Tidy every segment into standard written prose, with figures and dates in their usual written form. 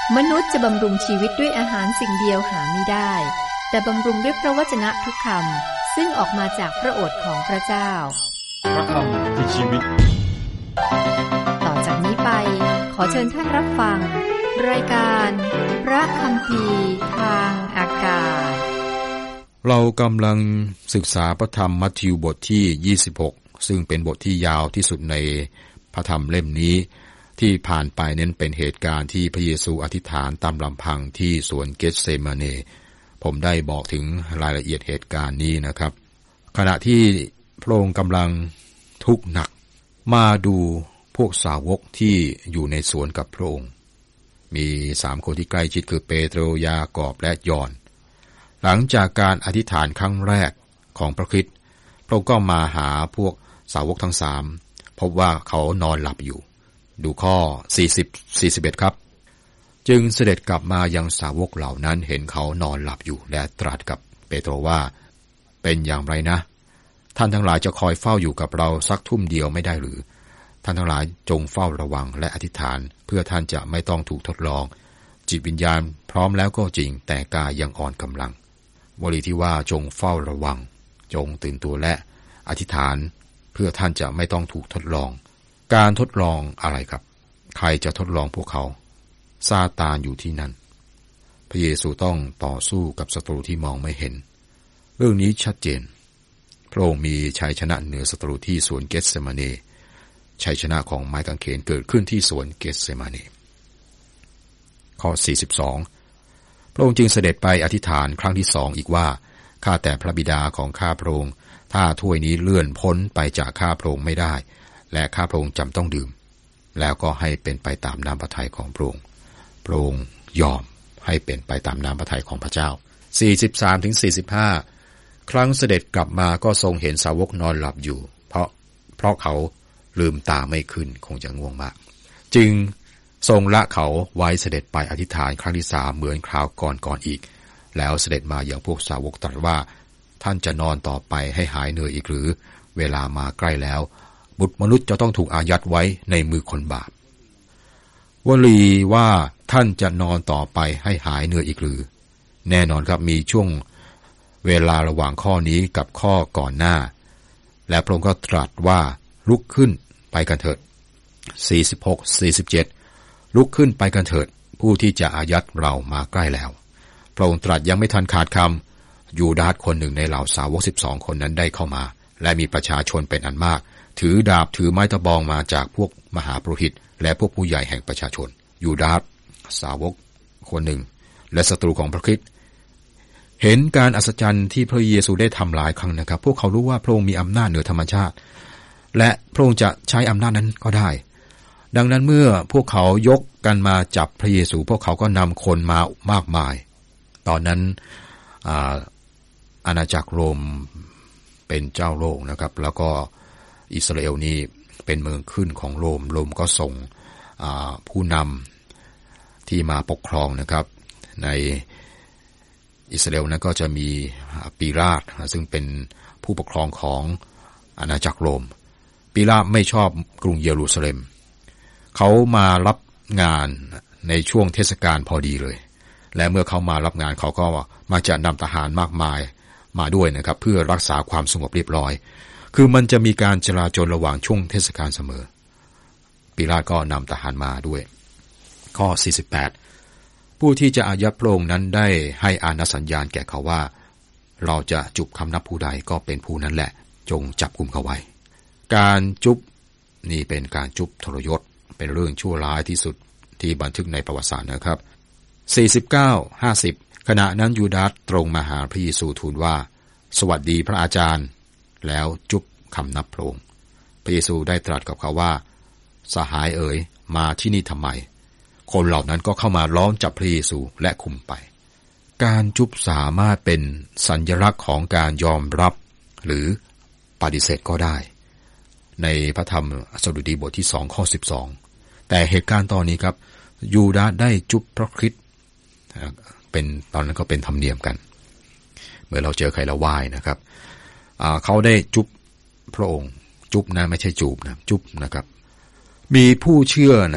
มนุษย์จะบำรุงชีวิตด้วยอาหารสิ่งเดียวหาไม่ได้แต่บำรุงด้วยพระวจนะทุกคำซึ่งออกมาจากพระโอษฐ์ของพระเจ้าพระคำคือชีวิตต่อจากนี้ไปขอเชิญท่านรับฟังรายการพระคัมภีร์ทางอากาศเรากำลังศึกษาพระธรรมมัทธิวบทที่26ซึ่งเป็นบทที่ยาวที่สุดในพระธรรมเล่มนี้ที่ผ่านไปนั้นเป็นเหตุการณ์ที่พระเยซูอธิษฐานตามลำพังที่สวนเกธเซมาเนผมได้บอกถึงรายละเอียดเหตุการณ์นี้นะครับขณะที่พระองค์กำลังทุกข์หนักมาดูพวกสาวกที่อยู่ในสวนกับพระองค์มี3คนที่ใกล้ชิดคือเปโตรยากอบและยอห์นหลังจากการอธิษฐานครั้งแรกของพระคริสต์พระองค์ก็มาหาพวกสาวกทั้ง3พบว่าเขานอนหลับอยู่ดูข้อ40-41ครับจึงเสด็จกลับมายังสาวกเหล่านั้นเห็นเขานอนหลับอยู่และตรัสกับเปโตรว่าเป็นอย่างไรนะท่านทั้งหลายจะคอยเฝ้าอยู่กับเราสักทุ่มเดียวไม่ได้หรือท่านทั้งหลายจงเฝ้าระวังและอธิษฐานเพื่อท่านจะไม่ต้องถูกทดลองจิตวิญญาณพร้อมแล้วก็จริงแต่กายยังอ่อนกำลังวลีที่ว่าจงเฝ้าระวังจงตื่นตัวและอธิษฐานเพื่อท่านจะไม่ต้องถูกทดลองการทดลองอะไรครับใครจะทดลองพวกเขาซาตานอยู่ที่นั่นพระเยซูต้องต่อสู้กับศัตรูที่มองไม่เห็นเรื่องนี้ชัดเจนพระองค์มีชัยชนะเหนือศัตรูที่สวนเกธเซมาเนชัยชนะของไม้กางเขนเกิดขึ้นที่สวนเกธเซมาเนข้อ42พระองค์จึงเสด็จไปอธิษฐานครั้งที่2อีกว่าข้าแต่พระบิดาของข้าพระองค์ถ้าถ้วยนี้เลื่อนพ้นไปจากข้าพระองค์ไม่ได้และข้าพระองค์จำต้องดื่มแล้วก็ให้เป็นไปตามน้ำพระทัยของพระองค์พระองค์ยอมให้เป็นไปตามน้ำพระทัยของพระเจ้า 43-45 ครั้งเสด็จกลับมาก็ทรงเห็นสาวกนอนหลับอยู่เพราะเขาลืมตาไม่ขึ้นคงจะง่วงมากจึงทรงละเขาไว้เสด็จไปอธิษฐานครั้งที่3เหมือนคราวก่อนอีกแล้วเสด็จมาอย่างพวกสาวกตรัสว่าท่านจะนอนต่อไปให้หายเหนื่อยอีกหรือเวลามาใกล้แล้วบุตรมนุษย์จะต้องถูกอายัดไว้ในมือคนบาปวลีว่าท่านจะนอนต่อไปให้หายเหนื่อยอีกหรือแน่นอนครับมีช่วงเวลาระหว่างข้อนี้กับข้อก่อนหน้าและพระองค์ก็ตรัสว่าลุกขึ้นไปกันเถิด 46-47 ลุกขึ้นไปกันเถิดผู้ที่จะอายัดเรามาใกล้แล้วพระองค์ตรัสยังไม่ทันขาดคำยูดาสคนหนึ่งในเหล่าสาวก12คนนั้นได้เข้ามาและมีประชาชนเป็นอันมากถือดาบถือไม้ตะบองมาจากพวกมหาปุโรหิตและพวกผู้ใหญ่แห่งประชาชนยูดาสสาวกคนหนึ่งและศัตรูของพระคริสต์เห็นการอัศจรรย์ที่พระเยซูได้ทำหลายครั้งนะครับพวกเขารู้ว่าพระองค์มีอำนาจเหนือธรรมชาติและพระองค์จะใช้อำนาจนั้นก็ได้ดังนั้นเมื่อพวกเขายกกันมาจับพระเยซูพวกเขาก็นำคนมามากมายตอนนั้นอาณาจักรโรมเป็นเจ้าโลกนะครับแล้วก็อิสราเอลนี่เป็นเมืองขึ้นของโรมก็ส่งผู้นำที่มาปกครองนะครับในอิสราเอลนั้นก็จะมีปีลาตซึ่งเป็นผู้ปกครองของอาณาจักรโรมปีลาตไม่ชอบกรุงเยรูซาเล็มเขามารับงานในช่วงเทศกาลพอดีเลยและเมื่อเขามารับงานเขาก็มาจะนำทหารมากมายมาด้วยนะครับเพื่อรักษาความสงบเรียบร้อยคือมันจะมีการจราจรระหว่างช่วงเทศกาลเสมอปิลาตก็นำทหารมาด้วยข้อ48ผู้ที่จะอายัดพระองค์นั้นได้ให้อานัสัญญาณแก่เขาว่าเราจะจุบคำนับผู้ใดก็เป็นผู้นั้นแหละจงจับกุมเขาไว้การจุบนี่เป็นการจุบทรยศเป็นเรื่องชั่วร้ายที่สุดที่บันทึกในประวัติศาสตร์นะครับ49-50ขณะนั้นยูดาสตรงมาหาพระเยซูทูลว่าสวัสดีพระอาจารย์แล้วจุบคำนับพระองค์พระเยซูได้ตรัสกับเขาว่าสหายเอ๋ยมาที่นี่ทำไมคนเหล่านั้นก็เข้ามาล้อมจับพระเยซูและคุมไปการจุบสามารถเป็นสัญลักษณ์ของการยอมรับหรือปฏิเสธก็ได้ในพระธรรมสดุดีบทที่2ข้อ12แต่เหตุการณ์ตอนนี้ครับยูดาสได้จุบพระคริสต์เป็นตอนนั้นก็เป็นธรรมเนียมกันเมื่อเราเจอใครเราไหว้นะครับเขาได้จุบพระองค์จุบนะไม่ใช่จูบนะจุบนะครับมีผู้เชื่อนะครับ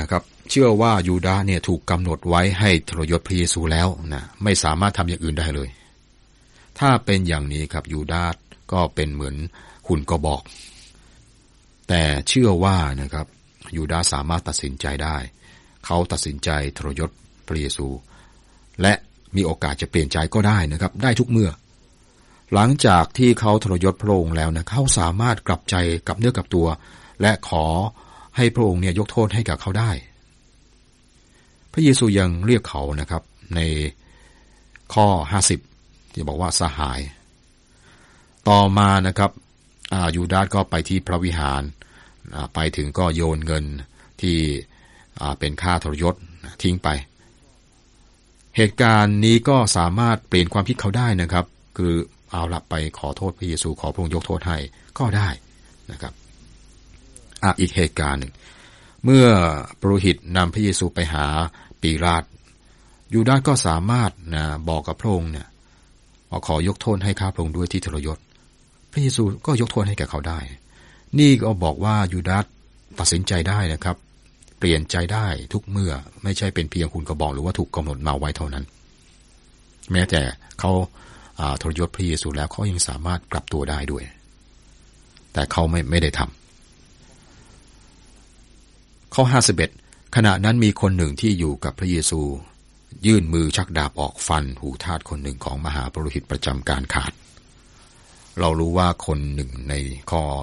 เชื่อว่ายูดาห์เนี่ยถูกกำหนดไว้ให้ทรยศพระเยซูแล้วนะไม่สามารถทำอย่างอื่นได้เลยถ้าเป็นอย่างนี้ครับยูดาห์ก็เป็นเหมือนหุ่นกระบอกแต่เชื่อว่านะครับยูดาห์สามารถตัดสินใจได้เขาตัดสินใจทรยศพระเยซูและมีโอกาสจะเปลี่ยนใจก็ได้นะครับได้ทุกเมื่อหลังจากที่เขาทรยศพระองค์แล้วนะเขาสามารถกลับใจกับเนื้อกับตัวและขอให้พระองค์เนี่ยยกโทษให้กับเขาได้พระเยซูยังเรียกเขานะครับในข้อ50ที่บอกว่าสหายต่อมานะครับยูดาห์ก็ไปที่พระวิหารไปถึงก็โยนเงินที่เป็นค่าทรยศทิ้งไปเหตุการณ์นี้ก็สามารถเปลี่ยนความคิดเขาได้นะครับคือเอาละไปขอโทษพระเยซูขอพระองค์ยกโทษให้ก็ได้นะครับอีกเหตุการณ์หนึ่งเมื่อปุโรหิตนำพระเยซูไปหาปีลาตยูดาห์ก็สามารถบอกกับพระองค์เนี่ยว่าขอยกโทษให้ข้าพระองค์ด้วยที่ทรยศพระเยซูก็ยกโทษให้แก่เขาได้นี่ก็บอกว่ายูดาห์ตัดสินใจได้นะครับเปลี่ยนใจได้ทุกเมื่อไม่ใช่เป็นเพียงหุ่นกระบอกหรือว่าถูกกำหนดมาไว้เท่านั้นแม้แต่เขาทรยศพระเยซูแล้วเขายังสามารถกลับตัวได้ด้วยแต่เขาไม่ได้ทำข้อ51ขณะนั้นมีคนหนึ่งที่อยู่กับพระเยซูยื่นมือชักดาบออกฟันหูทาสคนหนึ่งของมหาปุโรหิตประจำการขาดเรารู้ว่าคนหนึ่งในข้อ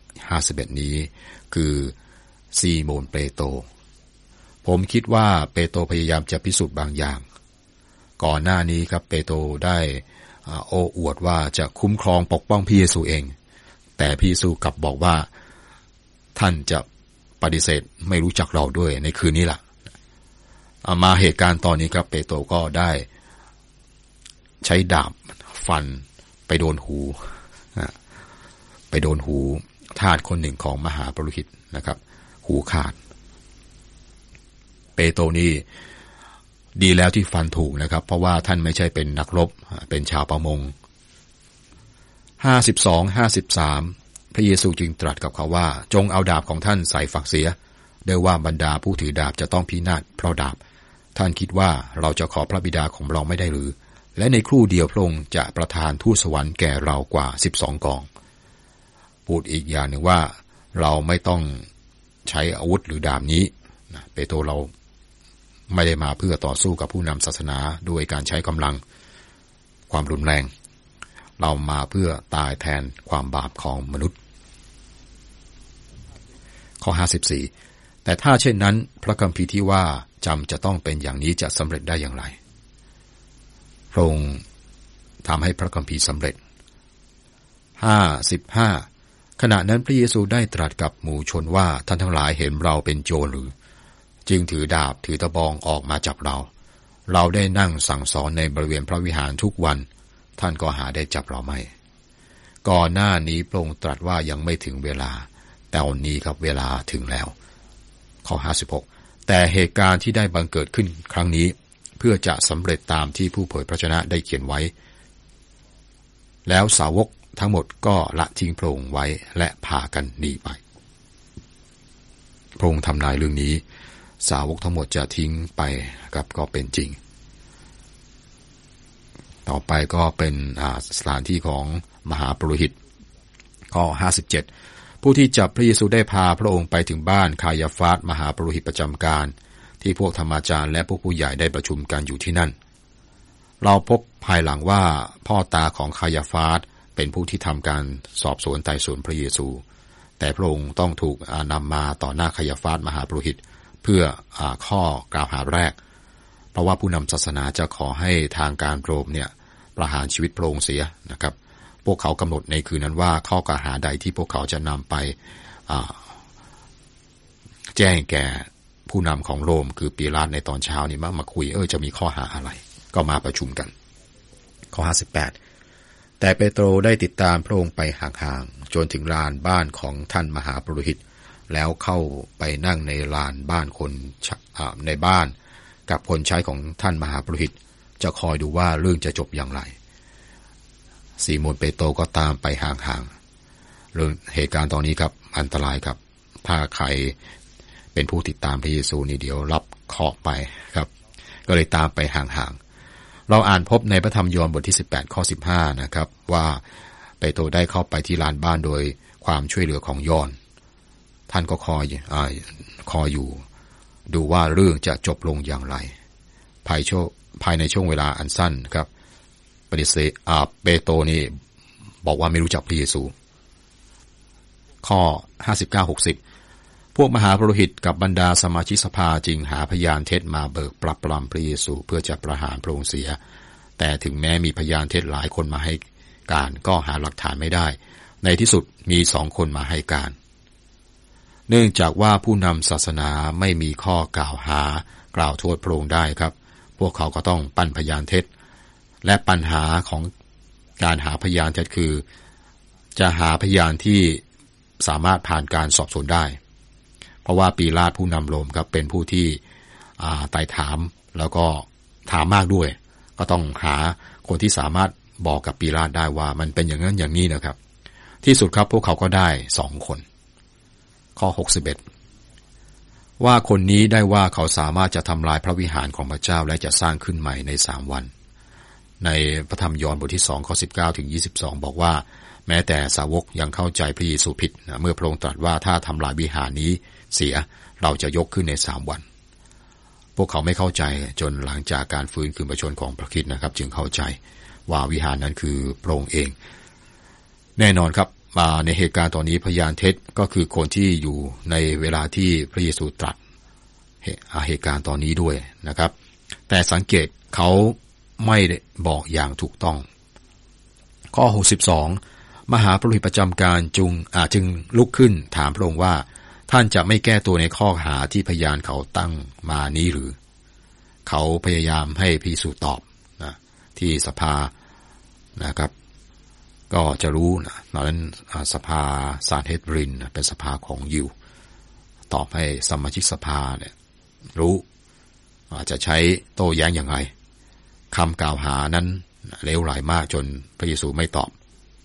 51นี้คือซีโมนเปโตรผมคิดว่าเปโตรพยายามจะพิสูจน์บางอย่างก่อนหน้านี้ครับเปโตรได้โอ้อวดว่าจะคุ้มครองปกป้องพระเยซูเองแต่พระเยซูกลับบอกว่าท่านจะปฏิเสธไม่รู้จักเราด้วยในคืนนี้ล่ะมาเหตุการณ์ตอนนี้ครับเปโตรก็ได้ใช้ดาบฟันไปโดนหูทาสคนหนึ่งของมหาปุโรหิตนะครับหูขาดเปโตรนี่ดีแล้วที่ฟันถูกนะครับเพราะว่าท่านไม่ใช่เป็นนักรบเป็นชาวประมง52-53พระเยซูจึงตรัสกับเขาว่าจงเอาดาบของท่านใส่ฝักเสียได้ว่าบรรดาผู้ถือดาบจะต้องพินาศเพราะดาบท่านคิดว่าเราจะขอพระบิดาของเราไม่ได้หรือและในครู่เดียวพระองค์จะประทานทูตสวรรค์แก่เรากว่า12กองพูดอีกอย่างหนึ่งว่าเราไม่ต้องใช้อาวุธหรือดาบนี้เปโตรเราไม่ได้มาเพื่อต่อสู้กับผู้นำศาสนาด้วยการใช้กำลังความรุนแรงเรามาเพื่อตายแทนความบาปของมนุษย์ข้อ54แต่ถ้าเช่นนั้นพระคัมภีร์ที่ว่าจำจะต้องเป็นอย่างนี้จะสำเร็จได้อย่างไรพระองค์ทำให้พระคัมภีร์สำเร็จ55ขณะนั้นพระเยซูได้ตรัสกับหมู่ชนว่าท่านทั้งหลายเห็นเราเป็นโจรหรือจึงถือดาบถือตะบองออกมาจับเราได้นั่งสั่งสอนในบริเวณพระวิหารทุกวันท่านก็หาได้จับเราไม่ก่อนหน้านี้พระองค์ตรัสว่ายังไม่ถึงเวลาแต่วันนี้ครับเวลาถึงแล้วข้อ56แต่เหตุการณ์ที่ได้บังเกิดขึ้นครั้งนี้เพื่อจะสำเร็จตามที่ผู้เผยพระชนะได้เขียนไว้แล้วสาวกทั้งหมดก็ละทิ้งพระองค์ไว้และพากันหนีไปพระองค์ทำนายเรื่องนี้สาวกทั้งหมดจะทิ้งไปครับก็เป็นจริงต่อไปก็เป็นสถานที่ของมหาปุโรหิตข้อ57ผู้ที่จับพระเยซูได้พาพระองค์ไปถึงบ้านคายาฟาสมหาปุโรหิตประจำการที่พวกธรรมาจารย์และพวกผู้ใหญ่ได้ประชุมกันอยู่ที่นั่นเราพบภายหลังว่าพ่อตาของคายาฟาสเป็นผู้ที่ทำการสอบสวนไต่สวนพระเยซูแต่พระองค์ต้องถูกนำมาต่อหน้าคายาฟาสมหาปุโรหิตเพื่อข้อกล่าวหาแรกเพราะว่าผู้นำศาสนาจะขอให้ทางการโรมเนี่ยประหารชีวิตพระองค์เสียนะครับพวกเขากำหนดในคืนนั้นว่าข้อกล่าวหาใดที่พวกเขาจะนำไปแจ้งแก่ผู้นำของโรมคือปีลาตในตอนเช้านี่มาคุยจะมีข้อหาอะไรก็มาประชุมกันข้อ58แต่เปโตรได้ติดตามพระองค์ไปห่างๆจนถึงลานบ้านของท่านมหาปุโรหิตแล้วเข้าไปนั่งในลานบ้านคนในบ้านกับคนใช้ของท่านมหาปุโรหิตจะคอยดูว่าเรื่องจะจบอย่างไรซีโมนเปโตรก็ตามไปห่างๆเรื่องเหตุการณ์ตอนนี้ครับอันตรายครับถ้าใครเปเป็นผู้ติดตามพระเยซูนี่เดี๋ยวรับเคราะห์ไปครับก็เลยตามไปห่างๆเราอ่านพบในพระธรรมยอห์นบทที่18ข้อ15นะครับว่าเปโตรได้เข้าไปที่ลานบ้านโดยความช่วยเหลือของยอห์นท่านก็คอยอยู่ดูว่าเรื่องจะจบลงอย่างไรภายในช่วงเวลาอันสั้นครับปฏิเสธเปโตรนี่บอกว่าไม่รู้จักพระเยซูข้อ 59-60 พวกมหาปุโรหิตกับบรรดาสมาชิกสภาจึงหาพยานเท็จมาเบิกปรับปรามพระเยซูเพื่อจะประหารพระองค์เสียแต่ถึงแม้มีพยานเท็จหลายคนมาให้การก็หาหลักฐานไม่ได้ในที่สุดมี2 คนมาให้การเนื่องจากว่าผู้นำศาสนาไม่มีข้อกล่าวโทษพระองค์ได้ครับพวกเขาก็ต้องปั้นพยานเท็จและปัญหาของการหาพยานเท็จคือจะหาพยานที่สามารถผ่านการสอบสวนได้เพราะว่าปีลาตุผู้นำโรมครับเป็นผู้ที่ไต่ถามแล้วก็ถามมากด้วยก็ต้องหาคนที่สามารถบอกกับปีลาตุได้ว่ามันเป็นอย่างนั้นอย่างนี้นะครับที่สุดครับพวกเขาก็ได้2 คนข้อ 61ว่าคนนี้ได้ว่าเขาสามารถจะทำลายพระวิหารของพระเจ้าและจะสร้างขึ้นใหม่ใน3 วันในพระธรรมยอห์นบทที่2ข้อ19ถึง22บอกว่าแม้แต่สาวกยังเข้าใจพระเยซูผิดเมื่อพระองค์ตรัสว่าถ้าทำลายวิหารนี้เสียเราจะยกขึ้นใน3 วันพวกเขาไม่เข้าใจจนหลังจากการฟื้นคืนพระชนของพระคริสต์นะครับจึงเข้าใจว่าวิหารนั้นคือพระองค์เองแน่นอนครับในเหตุการณ์ตอนนี้พยานเท็จก็คือคนที่อยู่ในเวลาที่พระเยซูตรัสเหตุการณ์ตอนนี้ด้วยนะครับแต่สังเกตเขาไม่ได้บอกอย่างถูกต้องข้อ 62มหาปุโรหิตประจำการจึงลุกขึ้นถามพระองค์ว่าท่านจะไม่แก้ตัวในข้อหาที่พยานเขาตั้งมานี้หรือเขาพยายามให้พระเยซูตอบนะที่สภานะครับก็จะรู้นะตอนนั้นสภาซานเฮดรินเป็นสภาของยิวตอบให้สมาชิกสภาเนี่ยรู้จะใช้โต้แย้งอย่างไรคำกล่าวหานั้นเลวร้ายมากจนพระเยซูไม่ตอบ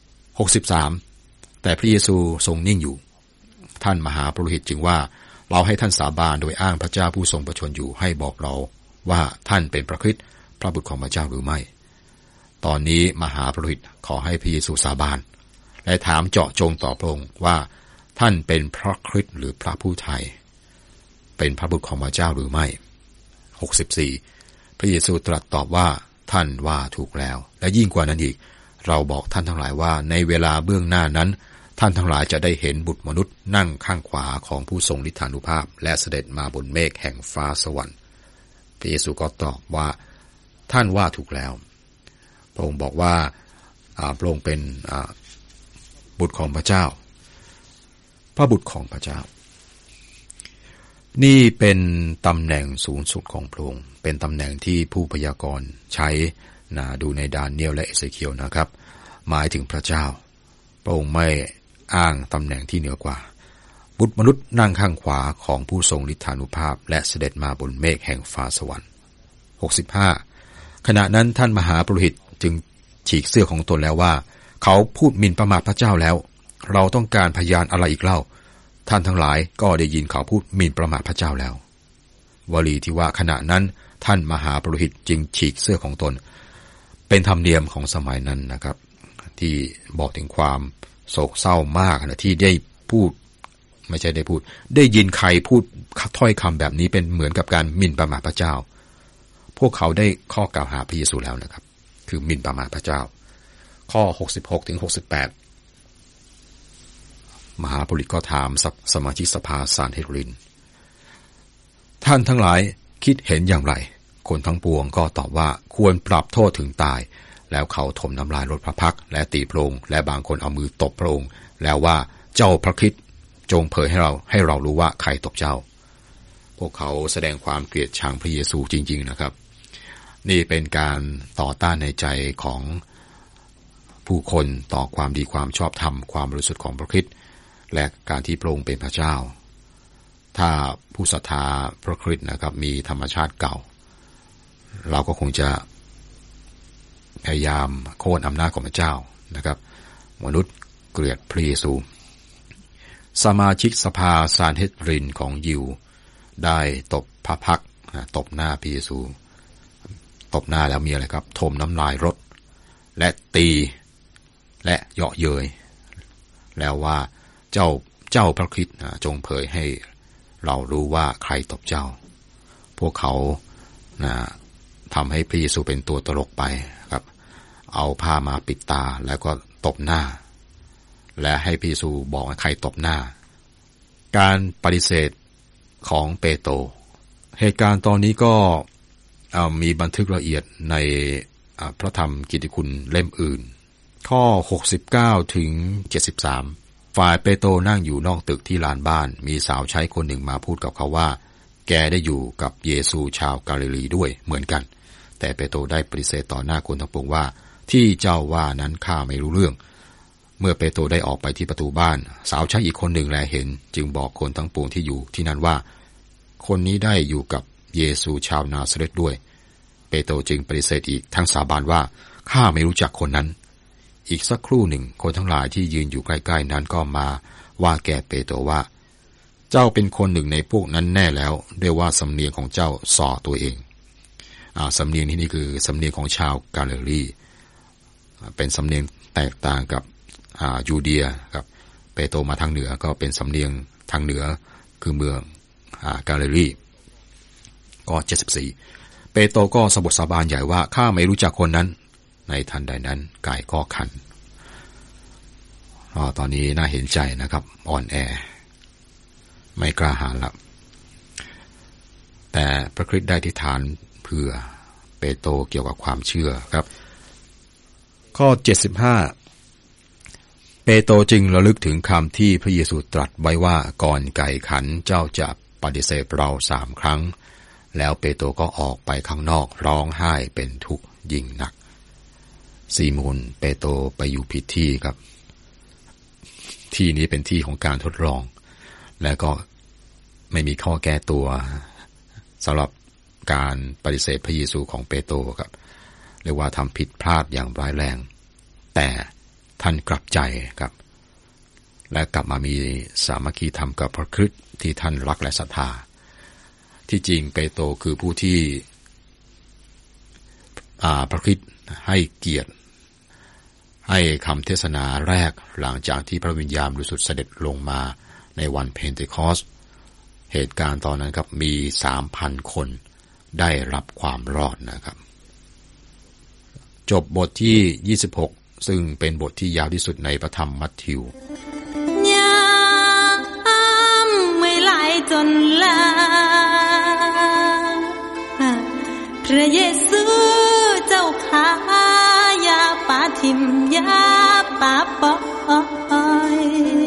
63แต่พระเยซูทรงนิ่งอยู่ท่านมหาปุโรหิตจึงว่าเราให้ท่านสาบานโดยอ้างพระเจ้าผู้ทรงพระชนอยู่ให้บอกเราว่าท่านเป็นพระคริสต์พระบุตรของพระเจ้าหรือไม่ตอนนี้มหาปุโรหิตขอให้พระเยซูสาบานและถามเจาะจงต่อพระองค์ว่าท่านเป็นพระคริสต์หรือพระผู้ไถ่เป็นพระบุตรของพระเจ้าหรือไม่64พระเยซูตรัสตอบว่าท่านว่าถูกแล้วและยิ่งกว่านั้นอีกเราบอกท่านทั้งหลายว่าในเวลาเบื้องหน้านั้นท่านทั้งหลายจะได้เห็นบุตรมนุษย์นั่งข้างขวาของผู้ทรงฤทธานุภาพและเสด็จมาบนเมฆแห่งฟ้าสวรรค์พระเยซูก็ตอบว่าท่านว่าถูกแล้วพระองค์บอกว่าพระองค์เป็นบุตรของพระเจ้าพระบุตรของพระเจ้านี่เป็นตำแหน่งสูงสุดของพระองค์เป็นตำแหน่งที่ผู้พยากรณ์ใช้ดูในดาเนียลและเอเสเคียลนะครับหมายถึงพระเจ้าพระองค์ไม่อ้างตำแหน่งที่เหนือกว่าบุตรมนุษย์นั่งข้างขวาของผู้ทรงฤทธานุภาพและเสด็จมาบนเมฆแห่งฟ้าสวรรค์65ขณะนั้นท่านมหาปุโรหิตจึงฉีกเสื้อของตนแล้วว่าเขาพูดหมิ่นประมาทพระเจ้าแล้วเราต้องการพยานอะไรอีกเล่าท่านทั้งหลายก็ได้ยินเขาพูดหมิ่นประมาทพระเจ้าแล้ววลีที่ว่าขณะนั้นท่านมหาปุโรหิตจึงฉีกเสื้อของตนเป็นธรรมเนียมของสมัยนั้นนะครับที่บอกถึงความโศกเศร้ามากนะที่ได้พูดไม่ใช่ได้พูดได้ยินใครพูดถ้อยคำแบบนี้เป็นเหมือนกับการหมิ่นประมาทพระเจ้าพวกเขาได้ข้อกล่าวหาพระเยซูแล้วนะครับคือหมิ่นประมาทพระเจ้าข้อ66ถึง68มหาปุโรหิตก็ถามสมาชิกสภาซานเฮดรินท่านทั้งหลายคิดเห็นอย่างไรคนทั้งปวงก็ตอบว่าควรปรับโทษถึงตายแล้วเขาถมน้ำลายรถพระพักและตีพระองค์และบางคนเอามือตบพระองค์แล้วว่าเจ้าพระคริสต์จงเผยให้เรารู้ว่าใครตบเจ้าพวกเขาแสดงความเกลียดชังพระเยซูจริงๆนะครับนี่เป็นการต่อต้านในใจของผู้คนต่อความดีความชอบธรรมความบริสุทธิ์ของพระคริสต์และการที่พระองค์เป็นพระเจ้าถ้าผู้ศรัทธาพระคริสต์นะครับมีธรรมชาติเก่าเราก็คงจะพยายามโค่นอำนาจของพระเจ้านะครับมนุษย์เกลียดพระเยซูสมาชิกสภาซานเฮดรินของยิวได้ตบพระพักตบหน้าพระเยซูตบหน้าแล้วมีอะไรครับถมน้ำลายรถและตีและเยาะเย้ยแล้วว่าเจ้าพระคริสต์จงเผยให้เรารู้ว่าใครตบเจ้าพวกเขาทำให้พระเยซูเป็นตัวตลกไปครับเอาผ้ามาปิดตาแล้วก็ตบหน้าและให้พระเยซูบอกว่าใครตบหน้าการปฏิเสธของเปโตรเหตุการณ์ตอนนี้ก็มีบันทึกละเอียดในพระธรรมกิตติคุณเล่มอื่นข้อ69ถึง73ฝ่ายเปโตรนั่งอยู่นอกตึกที่ลานบ้านมีสาวใช้คนหนึ่งมาพูดกับเขาว่าแกได้อยู่กับเยซูชาวกาลิลีด้วยเหมือนกันแต่เปโตรได้ปฏิเสธต่อหน้าคนทั้งปวงว่าที่เจ้าว่านั้นข้าไม่รู้เรื่องเมื่อเปโตรได้ออกไปที่ประตูบ้านสาวใช้อีกคนหนึ่งแลเห็นจึงบอกคนทั้งปวงที่อยู่ที่นั้นว่าคนนี้ได้อยู่กับเยซูชาวนาซาเรตด้วยเปโตรจึงปฏิเสธอีกทั้งสาบานว่าข้าไม่รู้จักคนนั้นอีกสักครู่หนึ่งคนทั้งหลายที่ยืนอยู่ใกล้ๆนั้นก็มาว่าแก่เปโตรว่าเจ้าเป็นคนหนึ่งในพวกนั้นแน่แล้วด้วยว่าสำเนียงของเจ้าส่อตัวเองสำเนียงที่นี่คือสำเนียงของชาวกาลิลีเป็นสำเนียงแตกต่างกับยูเดียครับเปโตรมาทางเหนือก็เป็นสำเนียงทางเหนือคือเมืองกาลิลีก็74เปโตรก็สะบดสาบานใหญ่ว่าข้าไม่รู้จักคนนั้นในทันใดนั้นไก่ก็ขันตอนนี้น่าเห็นใจนะครับอ่อนแอไม่กล้าหาญละแต่พระคริสต์ได้อธิษฐานเพื่อเปโตรเกี่ยวกับความเชื่อครับข้อ75เปโตรจึงระลึกถึงคำที่พระเยซูตรัสไว้ว่าก่อนไก่ขันเจ้าจะปฏิเสธเรา3 ครั้งแล้วเปโตรก็ออกไปข้างนอกร้องไห้เป็นทุกข์ยิ่งหนักซีโมนเปโตรไปอยู่ผิดที่ครับที่นี้เป็นที่ของการทดลองและก็ไม่มีข้อแก้ตัวสำหรับการปฏิเสธพระเยซูของเปโตรครับเรียกว่าทำผิดพลาดอย่างร้ายแรงแต่ท่านกลับใจครับและกลับมามีสามัคคีธรรมกับพระคริสต์ที่ท่านรักและศรัทธาที่จริงเปโตรคือผู้ที่พระคริสต์ให้เกียรติให้คำเทศนาแรกหลังจากที่พระวิญญาณบริสุทธิ์เสด็จลงมาในวันเพนเทคอสต์เหตุการณ์ตอนนั้นครับมี 3,000 คนได้รับความรอดนะครับจบบทที่26ซึ่งเป็นบทที่ยาวที่สุดในพระธรรมมัทธิวยามไม่ไหลจนลาพระเยซูเจ้าข้ายาปาทิมยาปาปอย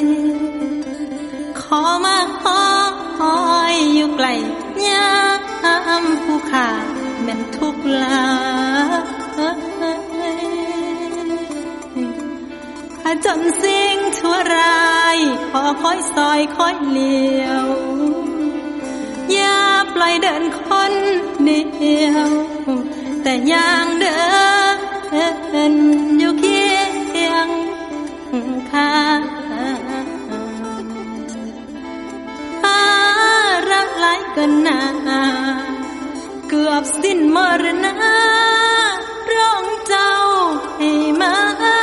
ขอมาหอยอยู่ไกลยามผู้ขาแม่นทุกข์หลายจนสิ่งชั่วร้ายขอคอยซอยคอยเลี้ยวอย่าปล่อยเดินคนเดียวแต่อย่างเดินอยู่เคียงข้างรักหลายเกินหน้าเกือบสิ้นมรณะร้องเจ้าให้มา